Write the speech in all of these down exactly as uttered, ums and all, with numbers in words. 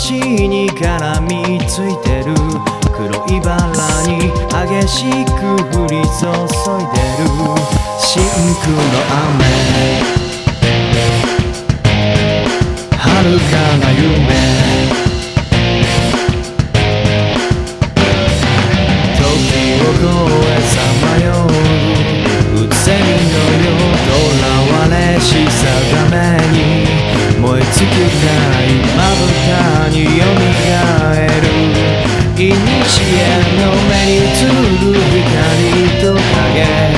足に絡みついてる黒いバラに激しく降り注いでる真空の雨遥かな夢時を越えさまよううつせみのよ囚われしさがめに燃え尽きたいまぶたによみがえるいにしえの目に映る光と影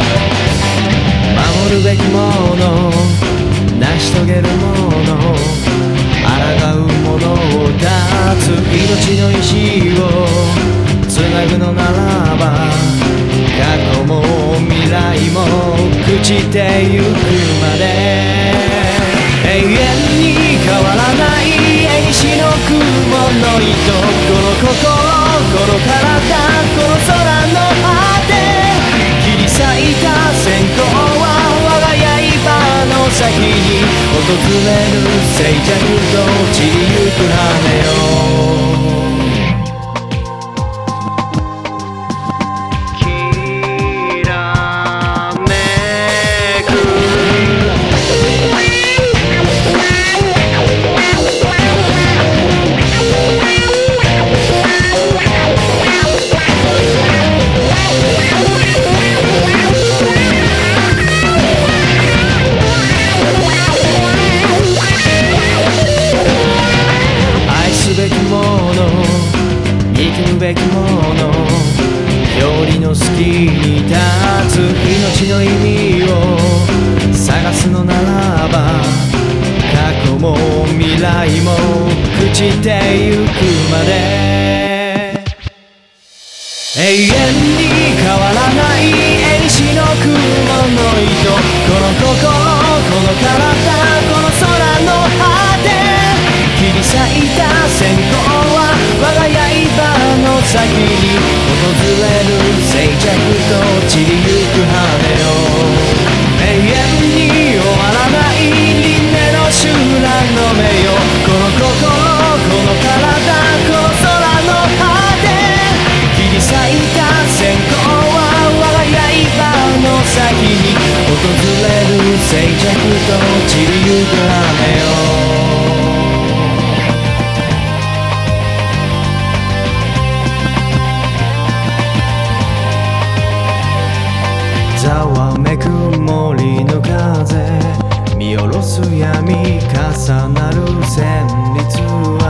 守るべきもの成し遂げるもの抗うものを断つ命の石をつなぐのならば過去も未来も朽ちてゆくまで永遠に変わらない縁石の雲の糸この心この体この空の果て切り裂いた線香は我が刃の先に訪れる静寂と散りゆく羽よ生きるべきもの表裏の隙に立つ命の意味を探すのならば過去も未来も朽ちてゆくまで永遠に変わらない縁石の雲の糸この心この体この空の果て切り裂いた線香は我が刃の先に訪れる静寂と散りゆく羽よ永遠に終わらない輪廻の集団の目よこの心この体この空の果て切り裂いた線香は我が刃の先に訪れる静寂と散りゆく羽よざわめく森の風見下ろす闇重なる旋律